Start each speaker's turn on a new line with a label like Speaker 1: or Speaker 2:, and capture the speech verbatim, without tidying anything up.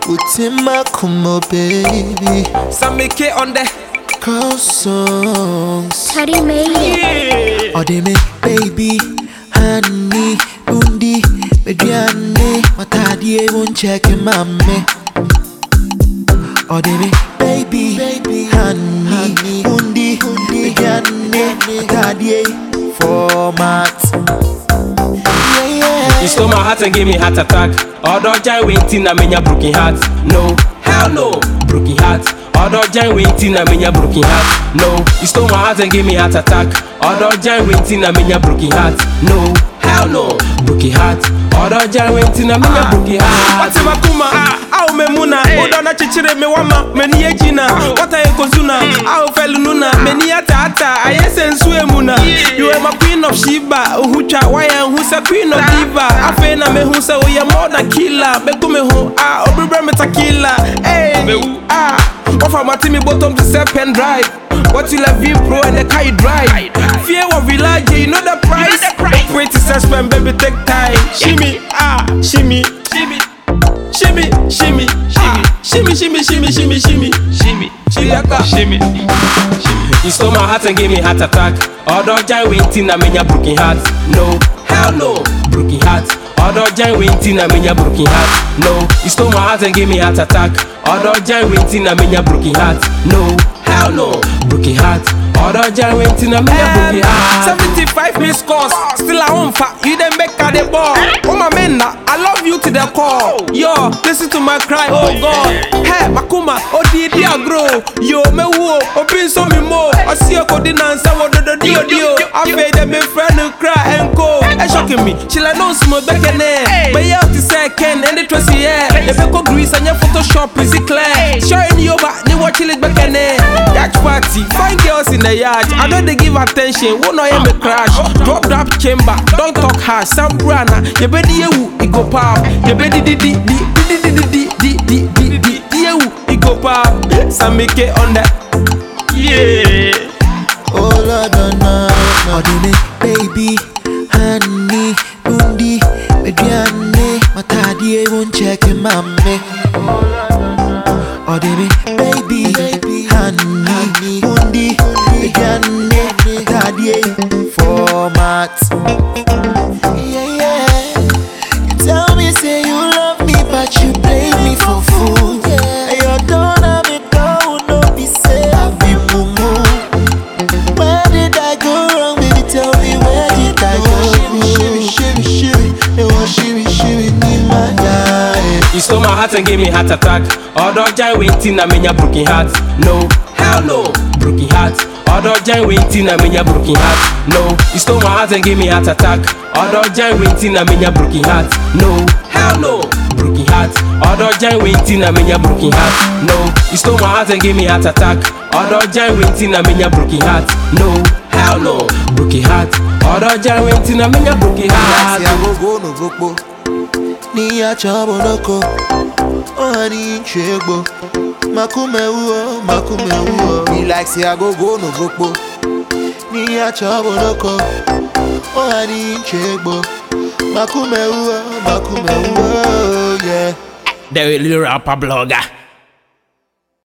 Speaker 1: Utima Kumo baby.
Speaker 2: Some make it on the
Speaker 1: Cross songs.
Speaker 3: Teddy made it.
Speaker 1: Oh, they make baby, honey, undi, mediane, matadie won't check him, mammy. Oh, they make baby, baby, honey, undi, mediane, matadie, format. Yeah, yeah.
Speaker 2: You stole my heart and gave me heart attack. Although giant waiting, I mean your broken heart. No, hell no, broken heart. Although giant waiting, I mean your broken heart. No, you stole my heart and gave me heart attack. Although giant waiting, I mean your broken heart. No, hell no, broken heart. Although giant waiting, I mean your broken heart. What's my kuma? I'll me muna. Oda na chichire me wama. Meni ejina. What I kozuna? I'll fell nuna. Meni ata ata. I sense we muna. You are my queen of Sheba. Uhucha waya who's a queen of diva. Afena me who's a we are more than killer. Beku me ho ah obibra me tequila. Hey ah. Offer my team bottom to step and drive. What you love you pro and the car you drive. Fear of village, you know the price. Pretty suspend, baby, take time. Shimmy, ah, shimmy, shimmy, shimmy, shimmy, shimmy, shimmy, shimmy, shimmy, shimmy, shimmy, shimmy, shimmy. You stole my heart and gave me heart attack. Although giant waiting, I mean your broken heart. No, hell no, broken heart. Although giant waiting, I mean your broken heart. No, you stole my heart and gave me heart attack. Although giant waiting, I mean your broken heart. No, hell no, broken heart. Although giant waiting, I mean your broken heart. Seventy-five missed calls, still I won't fat. You didn't make a the ball. Oh my man, I love you to the core. Yo, listen to my cry, oh God. Hey, Makuma, oh Didi grow. Yo, me wo, oh pin so me mo. I see a coding answer, what do the dio dio. I made them my friend who cry and go. It's shocking me. She like no small back in there. But yeah, to second and the trust yeah. The Beko grease and your Photoshop is clear. Showing you back, they watch it back in there. Yacht party, find girls in the yard. I know they give attention, won't know me crash. Drop drop chamber, don't talk hard. Some brana, you better you, it go pop. You better di di di di di di di di di di di you, it go pop. Some make it on that. Yeah.
Speaker 1: Oh Lord, oh no. Oh, they make baby, honey, undi, mediane, matadie won't check him, mammy. Oh, they make baby, baby, honey, undi, mediane, matadie, format. Yeah, yeah. You tell me say you love me, but you play me for fool. Yeah, you don't have me go, no be say I be mumu. Where did I go wrong, baby? Tell me where did I go? Shimmy, shimmy, shimmy, it was shimmy, shimmy, need my guy.
Speaker 2: You stole my heart and gave me heart attack. Although giant waiting, I mean your broken heart. No, hell no, broken heart. Although giant waiting, I mean your broken heart. No, you stole my heart and gave me heart attack. Although giant waiting, I mean your broken heart. No, hell no, broken heart. Although giant waiting, I mean your broken heart. No, you stole my heart and gave me heart attack. Although giant waiting, I mean your broken heart. No, hell no, broken heart. Although giant waiting, I mean your broken heart.
Speaker 1: Ni ya chabo loko, oh ni chegbo. Makume uo, makume uo. He like say I go go no vokbo. Ni ya chabo loko, oh ni chegbo. Makume uo, makume uo, yeah.
Speaker 2: The little rapper blogger.